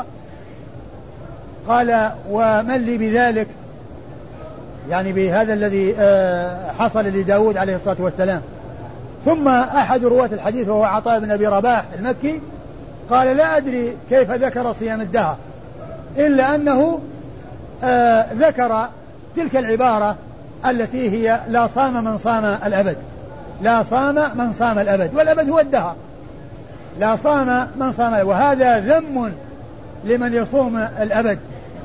قال ومن لي بذلك، يعني بهذا الذي حصل لداود عليه الصلاة والسلام. ثم أحد رواة الحديث وهو عطاء بن أبي رباح المكي قال لا أدري كيف ذكر صيام الدهر إلا أنه آه ذكر تلك العبارة التي هي لا صام من صام الأبد، لا صام من صام الأبد، والأبد هو الدهر، لا صام من صام الأبد. وهذا ذم لمن يصوم الأبد،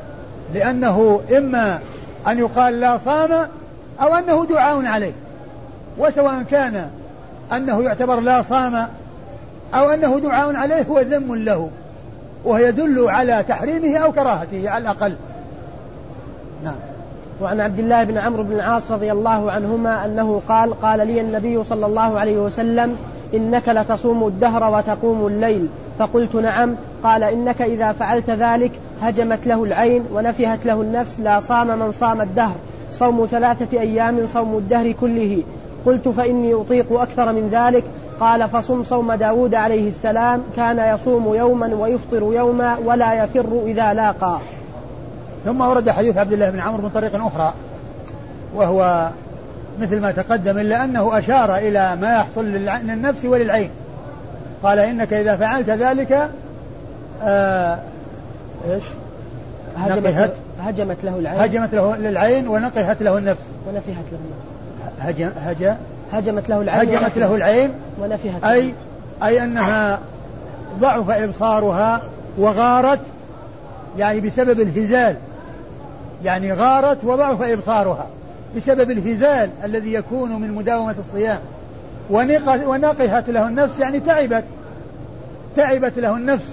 لأنه إما أن يقال لا صام أو أنه دعاء عليه، وسواء كان أنه يعتبر لا صام أو أنه دعاء عليه هو ذم له، وهو يدل على تحريمه أو كراهته على الأقل. نعم. وعن عبد الله بن عمرو بن العاص رضي الله عنهما أنه قال قال لي النبي صلى الله عليه وسلم إنك لتصوم الدهر وتقوم الليل، فقلت نعم. قال إنك إذا فعلت ذلك هجمت له العين ونفهت له النفس، لا صام من صام الدهر، صوم ثلاثة أيام صوم الدهر كله. قلت فإني أطيق أكثر من ذلك. قال فصم صوم داود عليه السلام، كان يصوم يوما ويفطر يوما ولا يفر إذا لاقى. ثم ورد حديث عبد الله بن عمرو من طريق أخرى وهو مثل ما تقدم، إلا أنه أشار إلى ما يحصل للنفس وللعين. قال إنك إذا فعلت ذلك آه إيش هجمت, هجمت له العين هجمت له للعين ونقهت له النفس ونفهت له النفس هجم هج هجمت له العين هجمت له العين ونفهت أي أي أنها ضعف إبصارها وغارت، يعني بسبب الهزال، يعني غارت وضعف إبصارها بسبب الهزال الذي يكون من مداومة الصيام. ونقهت له النفس يعني تعبت تعبت له النفس،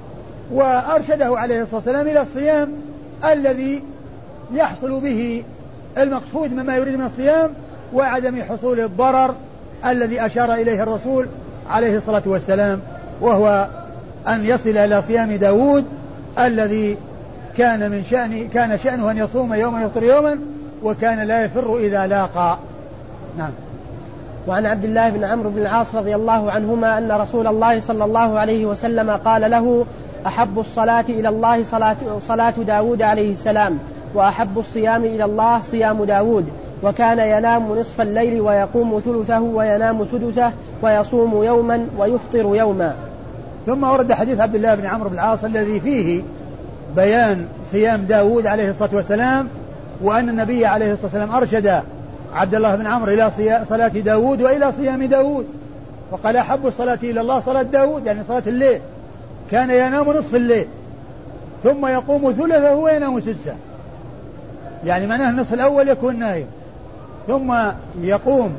وأرشده عليه الصلاة والسلام إلى الصيام الذي يحصل به المقصود مما يريد من الصيام وعدم حصول الضرر الذي أشار إليه الرسول عليه الصلاة والسلام، وهو أن يصل إلى صيام داود الذي كان من شأن كان شأنه أن يصوم يوما يفطر يوما وكان لا يفر إذا لاقى. نعم. وعن عبد الله بن عمرو بن العاص رضي الله عنهما أن رسول الله صلى الله عليه وسلم قال له أحب الصلاة إلى الله صلاة, صلاة داود عليه السلام، وأحب الصيام إلى الله صيام داود، وكان ينام نصف الليل ويقوم ثلثه وينام سدسه ويصوم يوما ويفطر يوما. ثم ورد حديث عبد الله بن عمرو بن العاص الذي فيه بيان صيام داود عليه الصلاة والسلام، وأن النبي عليه الصلاة والسلام أرشد عبد الله بن عمرو إلى صلاة داود وإلى صيام داود، وقال أحب الصلاة إلى الله صلاة داود يعني صلاة الليل، كان ينام نصف الليل ثم يقوم ثلثه وينام سدسه، يعني معناه النصف الأول يكون نايم ثم يقوم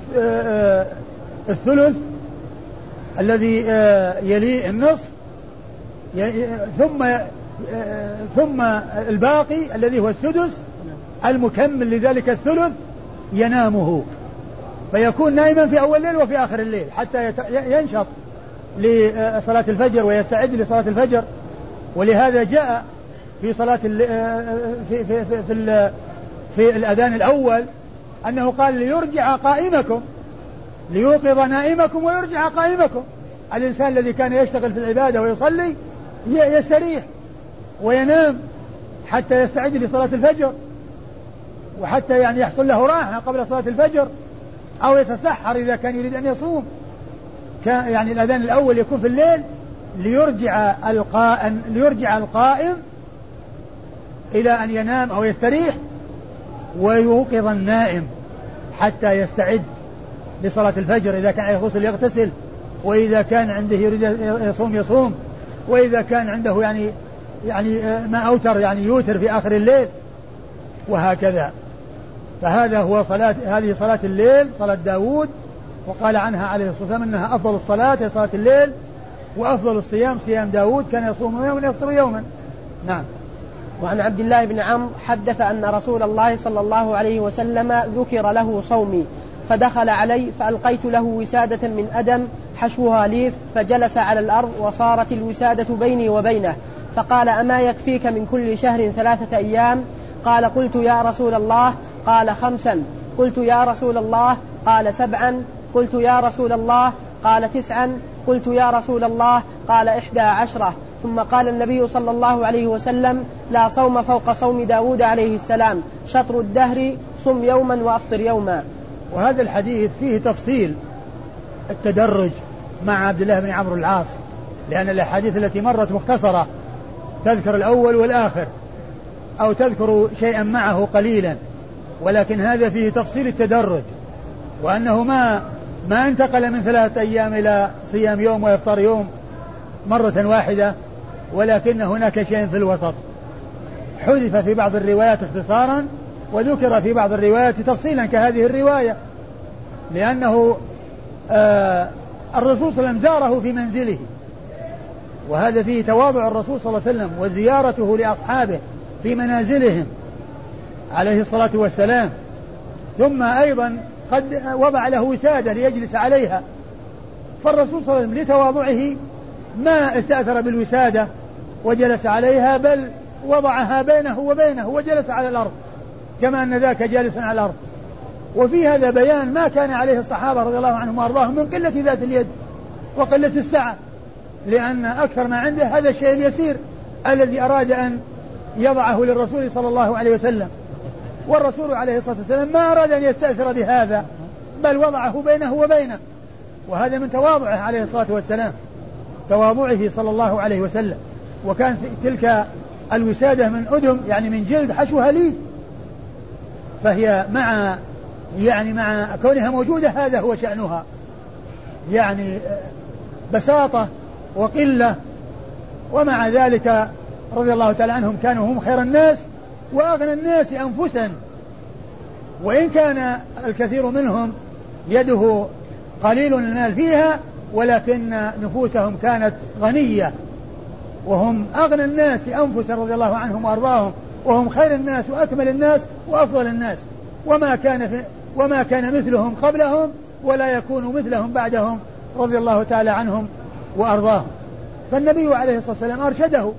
الثلث الذي يلي النصف ثم ثم الباقي الذي هو السدس المكمل لذلك الثلث ينامه، فيكون نائما في أول الليل وفي آخر الليل حتى ينشط لصلاة الفجر ويستعد لصلاة الفجر. ولهذا جاء في صلاة في في في, في, في الأذان الأول أنه قال ليرجع قائمكم، ليوقظ نائمكم ويرجع قائمكم. الإنسان الذي كان يشتغل في العبادة ويصلي يستريح وينام حتى يستعد لصلاة الفجر، وحتى يعني يحصل له راحة قبل صلاة الفجر، أو يتسحر إذا كان يريد أن يصوم. كان يعني الأذان الأول يكون في الليل ليرجع القائم ليرجع القائم إلى أن ينام أو يستريح، ويوقظ النائم حتى يستعد لصلاة الفجر، إذا كان يغسل يغتسل، وإذا كان عنده يريد يصوم يصوم، وإذا كان عنده يعني يعني ما أوتر يعني يوتر في آخر الليل، وهكذا. فهذا هو صلاة هذه صلاة الليل صلاة داود، وقال عنها عليه الصلاة والسلام أنها أفضل الصلاة هي صلاة الليل، وأفضل الصيام صيام داود كان يصوم يوما ويفطر يوما. نعم. وعن عبد الله بن عمرو حدث أن رسول الله صلى الله عليه وسلم ذكر له صومي فدخل علي فألقيت له وسادة من أدم حشوها ليف، فجلس على الأرض وصارت الوسادة بيني وبينه، فقال: أما يكفيك من كل شهر ثلاثة أيام؟ قال: قلت يا رسول الله. قال: خمسا. قلت يا رسول الله. قال: سبعا. قلت يا رسول الله. قال: تسعا. قلت يا رسول الله. قال: إحدى عشرة. ثم قال النبي صلى الله عليه وسلم: لا صوم فوق صوم داود عليه السلام، شطر الدهر، صم يوما وأفطر يوما. وهذا الحديث فيه تفصيل التدرج مع عبد الله بن عمرو العاص، لأن الأحاديث التي مرت مختصرة تذكر الأول والآخر أو تذكر شيئا معه قليلا، ولكن هذا فيه تفصيل التدرج، وأنه ما ما انتقل من ثلاثة أيام إلى صيام يوم ويفطر يوم مرة واحدة، ولكن هناك شيء في الوسط حذف في بعض الروايات اختصارا، وذكر في بعض الروايات تفصيلا كهذه الرواية، لأنه آه الرسول صلى الله عليه وسلم زاره في منزله، وهذا فيه تواضع الرسول صلى الله عليه وسلم وزيارته لأصحابه في منازلهم عليه الصلاة والسلام. ثم أيضا قد وضع له وسادة ليجلس عليها، فالرسول صلى الله عليه وسلم لتواضعه ما استأثر بالوسادة وجلس عليها، بل وضعها بينه وبينه وجلس على الأرض كما أن ذاك جالس على الأرض. وفي هذا بيان ما كان عليه الصحابة رضي الله عنهم وأرضاهم من قلة ذات اليد وقلة السعة، لأن أكثر ما عنده هذا الشيء اليسير الذي أراد أن يضعه للرسول صلى الله عليه وسلم، والرسول عليه الصلاة والسلام ما أراد أن يستأثر بهذا بل وضعه بينه وبينه، وهذا من تواضعه عليه الصلاة والسلام، تواضعه صلى الله عليه وسلم. وكان تلك الوسادة من أدم يعني من جلد حشوها ليف، فهي مع يعني مع كونها موجودة هذا هو شأنها، يعني بساطة وقلة، ومع ذلك رضي الله تعالى عنهم كانوا هم خير الناس وأغنى الناس أنفسا، وإن كان الكثير منهم يده قليل المال فيها، ولكن نفوسهم كانت غنية، وهم أغنى الناس أنفسا رضي الله عنهم وأرضاهم، وهم خير الناس وأكمل الناس وأفضل الناس، وما كان في وما كان مثلهم قبلهم ولا يكون مثلهم بعدهم رضي الله تعالى عنهم وأرضاهم. فالنبي عليه الصلاة والسلام أرشده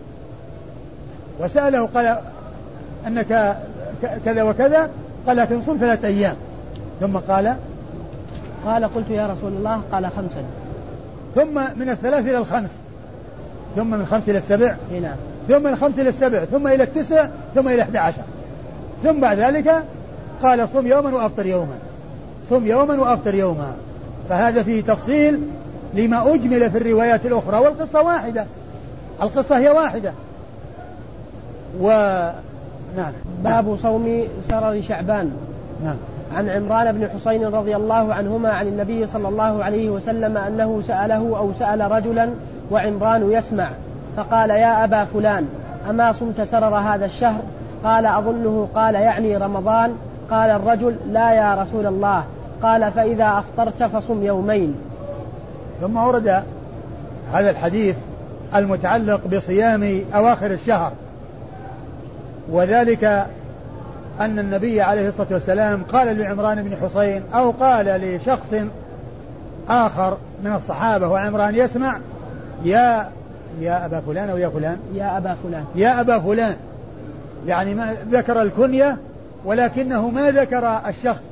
وسأله، قال: أنك كذا وكذا؟ قال: لكن صم ثلاثة أيام. ثم قال قال: قلت يا رسول الله. قال: خمسا. ثم من الثلاث إلى الخمس، ثم من الخمس إلى السبع، هنا. ثم من الخمس إلى السبع، ثم إلى التسع، ثم إلى إحدى عشر، ثم بعد ذلك قال: صم يوما وأفطر يوما، صم يوما وأفطر يوما. فهذا فيه تفصيل لما أجمل في الروايات الأخرى، والقصة واحدة، القصة هي واحدة. و نعم. باب صوم سرر شعبان. نعم. عن عمران بن حسين رضي الله عنهما عن النبي صلى الله عليه وسلم أنه سأله أو سأل رجلا وعمران يسمع، فقال: يا أبا فلان، أما صمت سرر هذا الشهر؟ قال: أظنه. قال: يعني رمضان؟ قال الرجل: لا يا رسول الله. قال: فإذا أفطرت فصم يومين. ثم ورد هذا الحديث المتعلق بصيام أواخر الشهر، وذلك أن النبي عليه الصلاة والسلام قال لعمران بن حسين أو قال لشخص آخر من الصحابة وعمران يسمع: يا يا أبا فلان أو يا فلان يا أبا فلان يا أبا فلان، يعني ما ذكر الكنية ولكنه ما ذكر الشخص،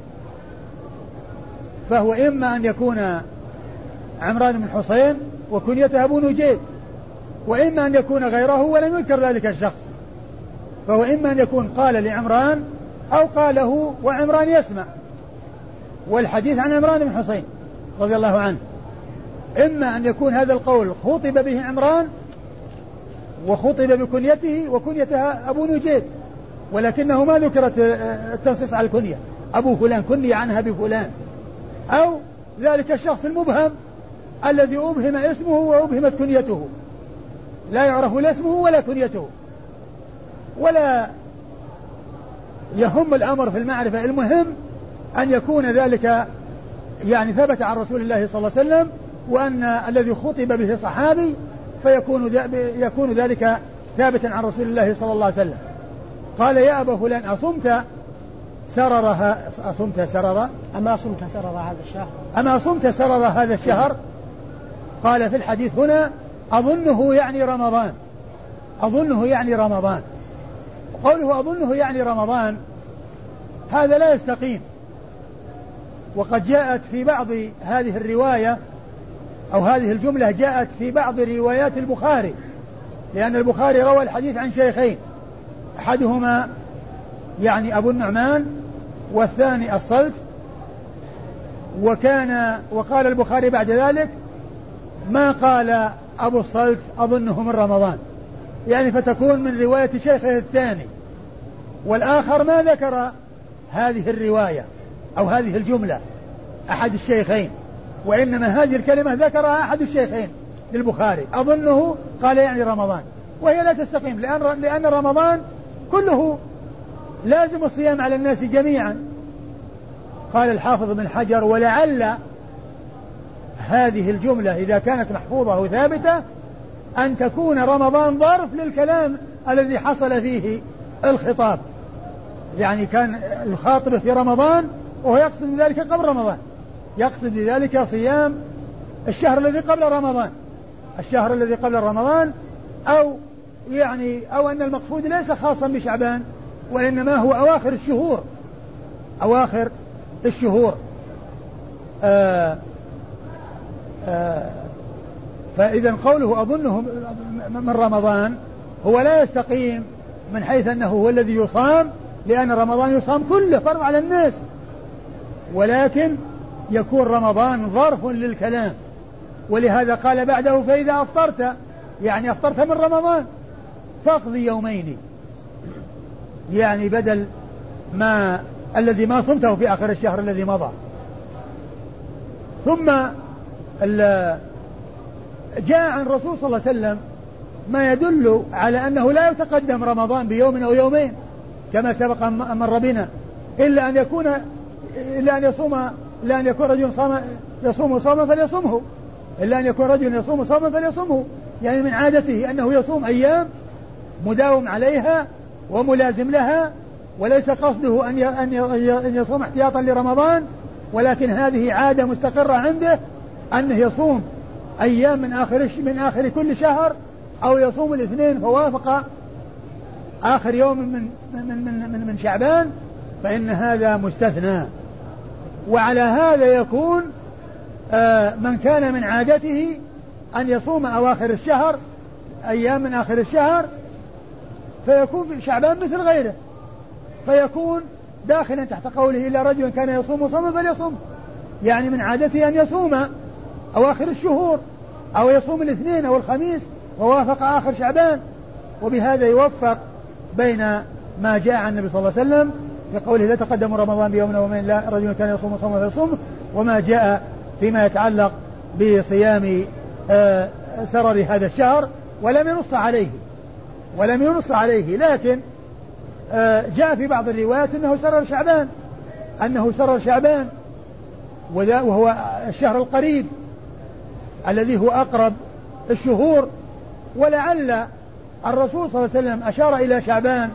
فهو إما أن يكون عمران بن حسين وكنيته أبو نجيد، وإما أن يكون غيره ولم يذكر ذلك الشخص، فهو إما أن يكون قال لعمران أو قاله وعمران يسمع. والحديث عن عمران بن حسين رضي الله عنه، إما أن يكون هذا القول خطب به عمران وخطب بكنيته وكنيتها أبو نجيد، ولكنه ما ذكرت التنصيص على الكنية، أبو فلان كني عنها بفلان، أو ذلك الشخص المبهم الذي أبهم اسمه وأبهمت كنيته، لا يعرف لا اسمه ولا كنيته، ولا يهم الأمر في المعرفة، المهم أن يكون ذلك يعني ثبت عن رسول الله صلى الله عليه وسلم، وأن الذي خطب به صحابي فيكون يكون ذلك ثابتا عن رسول الله صلى الله عليه وسلم. قال: يا أبا فلان، أصمت سررها أصمت سرر أما صمت سرر هذا الشهر أما صمت سرر هذا الشهر. قال في الحديث هنا أظنه يعني رمضان، أظنه يعني رمضان. قوله أظنه يعني رمضان هذا لا يستقيم، وقد جاءت في بعض هذه الرواية أو هذه الجملة جاءت في بعض روايات البخاري، لأن البخاري روى الحديث عن شيخين، أحدهما يعني أبو النعمان والثاني الصلت، وكان وقال البخاري بعد ذلك ما قال أبو الصلت أظنه من رمضان، يعني فتكون من رواية شيخه الثاني، والآخر ما ذكر هذه الرواية أو هذه الجملة أحد الشيخين، وإنما هذه الكلمة ذكرها أحد الشيخين للبخاري أظنه قال يعني رمضان، وهي لا تستقيم، لأن, لأن رمضان كله لازم الصيام على الناس جميعا. قال الحافظ بن حجر ولعل هذه الجملة إذا كانت محفوظة وثابتة أن تكون رمضان ظرف للكلام الذي حصل فيه الخطاب، يعني كان الخاطب في رمضان وهو يقصد بذلك قبل رمضان، يقصد بذلك صيام الشهر الذي قبل رمضان، الشهر الذي قبل رمضان، أو يعني أو أن المقصود ليس خاصا بشعبان وإنما هو أواخر الشهور، أواخر الشهور. آآ آآ فإذا قوله أظنه من رمضان هو لا يستقيم من حيث أنه هو الذي يصام، لأن رمضان يصام كله فرض على الناس، ولكن يكون رمضان ظرف للكلام، ولهذا قال بعده فإذا أفطرت، يعني أفطرت من رمضان فاقضي يومين، يعني بدل ما الذي ما صمته في آخر الشهر الذي مضى. ثم جاء عن الرسول صلى الله عليه وسلم ما يدل على أنه لا يتقدم رمضان بيوم أو يومين كما سبق أن مر بنا، إلا أن يكون إلا أن يصوم إلا أن يكون رجل صام يصوم صوما فليصومه، إلا أن يكون رجل يصوم صوما فليصومه، يعني من عادته أنه يصوم أيام مداوم عليها وملازم لها، وليس قصده أن أن يصوم احتياطا لرمضان، ولكن هذه عادة مستقرة عنده أنه يصوم أيام من آخر من آخر كل شهر، أو يصوم الاثنين فوافق آخر يوم من من من من, من شعبان، فإن هذا مستثنى. وعلى هذا يكون آه من كان من عادته أن يصوم أواخر الشهر أيام من آخر الشهر، فيكون في شعبان مثل غيره، فيكون داخلا تحت قوله إلا رجل كان يصوم صوما فليصوم، يعني من عادته أن يصوم أواخر الشهور أو يصوم الاثنين أو الخميس ووافق آخر شعبان، وبهذا يوفق بين ما جاء عن النبي صلى الله عليه وسلم بقوله لا تقدم رمضان بيوم أو يومين لا رجل كان يصوم صوما فيصوم، وما جاء فيما يتعلق بصيام آه سرر هذا الشهر، ولم ينص عليه ولم ينص عليه لكن آه جاء في بعض الروايات أنه سرر شعبان أنه سرر شعبان وهو الشهر القريب الذي هو أقرب الشهور، ولعل الرسول صلى الله عليه وسلم أشار إلى شعبان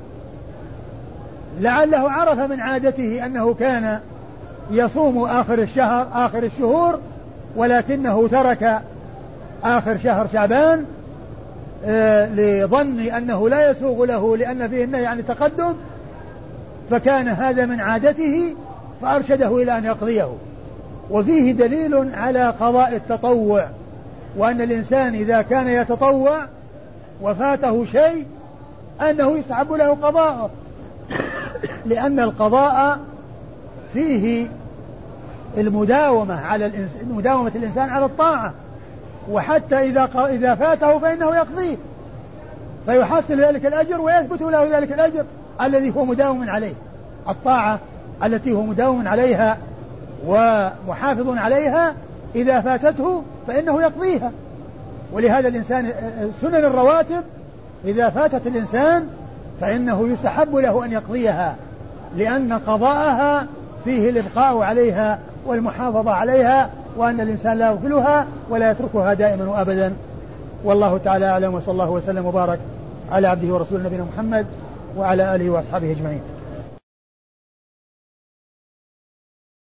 لعله عرف من عادته أنه كان يصوم آخر الشهر آخر الشهور، ولكنه ترك آخر شهر شعبان آه لظن أنه لا يسوغ له لأن فيه النهي عن التقدم، فكان هذا من عادته فأرشده إلى أن يقضيه. وفيه دليل على قضاء التطوع، وأن الإنسان إذا كان يتطوع وفاته شيء أنه يستحب له قضاءه، لأن القضاء فيه المداومة على الإنسان مداومة الإنسان على الطاعة، وحتى إذا إذا فاته فإنه يقضيه فيحصل ذلك الأجر ويثبت له ذلك الأجر الذي هو مداوم عليه، الطاعة التي هو مداوم عليها ومحافظ عليها إذا فاتته فإنه يقضيها. ولهذا الإنسان سنن الرواتب إذا فاتت الإنسان فإنه يستحب له أن يقضيها، لأن قضاءها فيه الإبقاء عليها والمحافظة عليها، وأن الإنسان لا يغفلها ولا يتركها دائما وأبدا. والله تعالى أعلم، وصلى الله وسلم وبارك على عبده ورسوله نبينا محمد وعلى آله وأصحابه أجمعين.